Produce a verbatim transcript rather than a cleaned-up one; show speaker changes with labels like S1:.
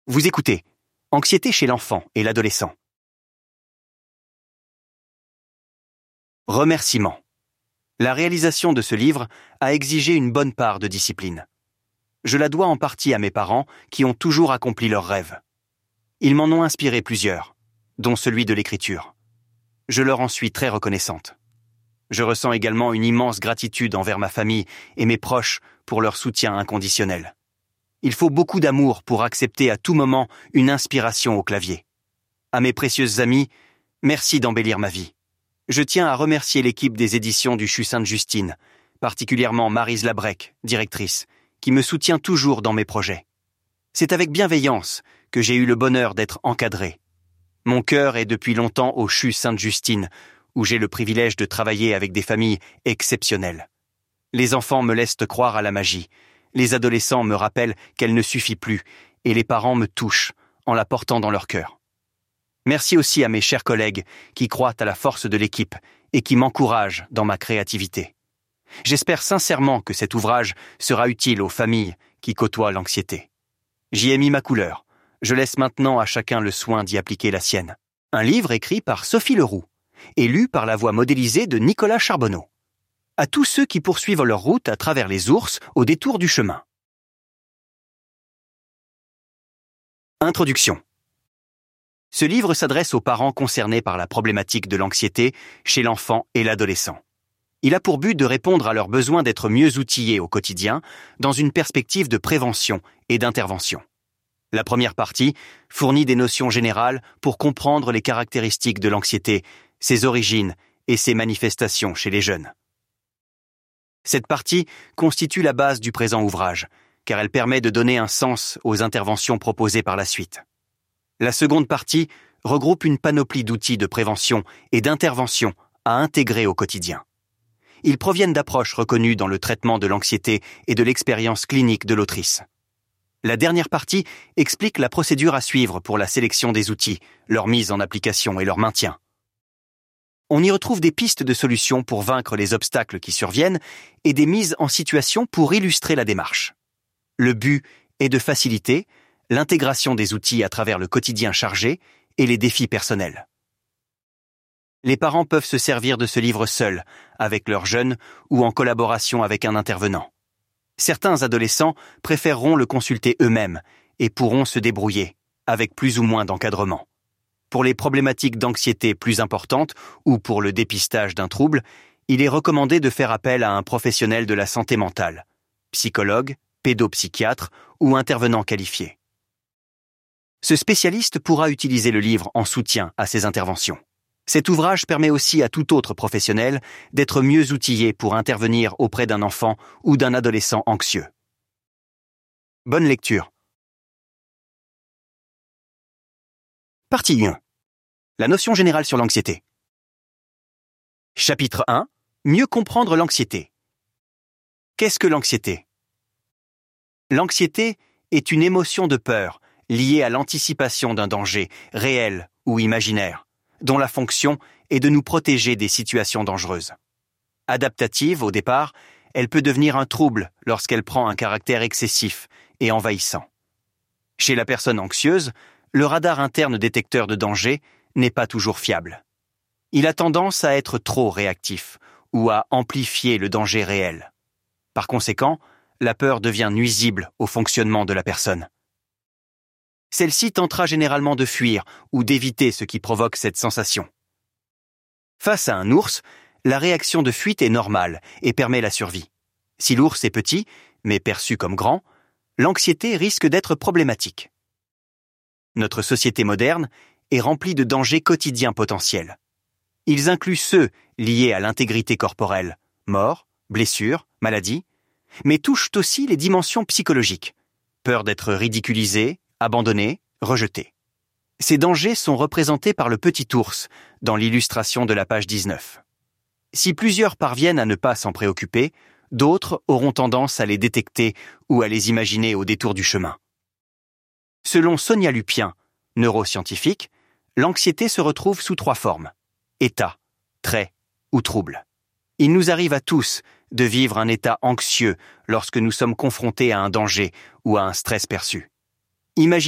S1: Vous écoutez Anxiété chez l'enfant et l'adolescent. Remerciements. La réalisation de ce livre a exigé une bonne part de discipline. Je la dois en partie à mes parents qui ont toujours accompli leurs rêves. Ils m'en ont inspiré plusieurs, dont celui de l'écriture. Je leur en suis très reconnaissante. Je ressens également une immense gratitude envers ma famille et mes proches pour leur soutien inconditionnel. Il faut beaucoup d'amour pour accepter à tout moment une inspiration au clavier. À mes précieuses amies, merci d'embellir ma vie. Je tiens à remercier l'équipe des éditions du CHU Sainte-Justine, particulièrement Maryse Labrec, directrice, qui me soutient toujours dans mes projets. C'est avec bienveillance que j'ai eu le bonheur d'être encadré. Mon cœur est depuis longtemps au CHU Sainte-Justine, où j'ai le privilège de travailler avec des familles exceptionnelles. Les enfants me laissent croire à la magie. Les adolescents me rappellent qu'elle ne suffit plus, et les parents me touchent en la portant dans leur cœur. Merci aussi à mes chers collègues qui croient à la force de l'équipe et qui m'encouragent dans ma créativité. J'espère sincèrement que cet ouvrage sera utile aux familles qui côtoient l'anxiété. J'y ai mis ma couleur. Je laisse maintenant à chacun le soin d'y appliquer la sienne. Un livre écrit par Sophie Leroux et lu par la voix modélisée de Nicolas Charbonneau. À tous ceux qui poursuivent leur route à travers les ours au détour du chemin. Introduction. Ce livre s'adresse aux parents concernés par la problématique de l'anxiété chez l'enfant et l'adolescent. Il a pour but de répondre à leurs besoins d'être mieux outillés au quotidien dans une perspective de prévention et d'intervention. La première partie fournit des notions générales pour comprendre les caractéristiques de l'anxiété, ses origines et ses manifestations chez les jeunes. Cette partie constitue la base du présent ouvrage, car elle permet de donner un sens aux interventions proposées par la suite. La seconde partie regroupe une panoplie d'outils de prévention et d'intervention à intégrer au quotidien. Ils proviennent d'approches reconnues dans le traitement de l'anxiété et de l'expérience clinique de l'autrice. La dernière partie explique la procédure à suivre pour la sélection des outils, leur mise en application et leur maintien. On y retrouve des pistes de solutions pour vaincre les obstacles qui surviennent et des mises en situation pour illustrer la démarche. Le but est de faciliter l'intégration des outils à travers le quotidien chargé et les défis personnels. Les parents peuvent se servir de ce livre seuls, avec leurs jeunes ou en collaboration avec un intervenant. Certains adolescents préféreront le consulter eux-mêmes et pourront se débrouiller, avec plus ou moins d'encadrement. Pour les problématiques d'anxiété plus importantes ou pour le dépistage d'un trouble, il est recommandé de faire appel à un professionnel de la santé mentale, psychologue, pédopsychiatre ou intervenant qualifié. Ce spécialiste pourra utiliser le livre en soutien à ses interventions. Cet ouvrage permet aussi à tout autre professionnel d'être mieux outillé pour intervenir auprès d'un enfant ou d'un adolescent anxieux. Bonne lecture. Partie un. La notion générale sur l'anxiété. Chapitre un. Mieux comprendre l'anxiété. Qu'est-ce que l'anxiété? L'anxiété est une émotion de peur liée à l'anticipation d'un danger, réel ou imaginaire, dont la fonction est de nous protéger des situations dangereuses. Adaptative au départ, elle peut devenir un trouble lorsqu'elle prend un caractère excessif et envahissant. Chez la personne anxieuse, le radar interne détecteur de danger n'est pas toujours fiable. Il a tendance à être trop réactif ou à amplifier le danger réel. Par conséquent, la peur devient nuisible au fonctionnement de la personne. Celle-ci tentera généralement de fuir ou d'éviter ce qui provoque cette sensation. Face à un ours, la réaction de fuite est normale et permet la survie. Si l'ours est petit, mais perçu comme grand, l'anxiété risque d'être problématique. Notre société moderne est remplie de dangers quotidiens potentiels. Ils incluent ceux liés à l'intégrité corporelle, mort, blessures, maladies, mais touchent aussi les dimensions psychologiques, peur d'être ridiculisé, abandonné, rejeté. Ces dangers sont représentés par le petit ours dans l'illustration de la page dix-neuf. Si plusieurs parviennent à ne pas s'en préoccuper, d'autres auront tendance à les détecter ou à les imaginer au détour du chemin. Selon Sonia Lupien, neuroscientifique, l'anxiété se retrouve sous trois formes: état, trait ou trouble. Il nous arrive à tous de vivre un état anxieux lorsque nous sommes confrontés à un danger ou à un stress perçu. Imaginez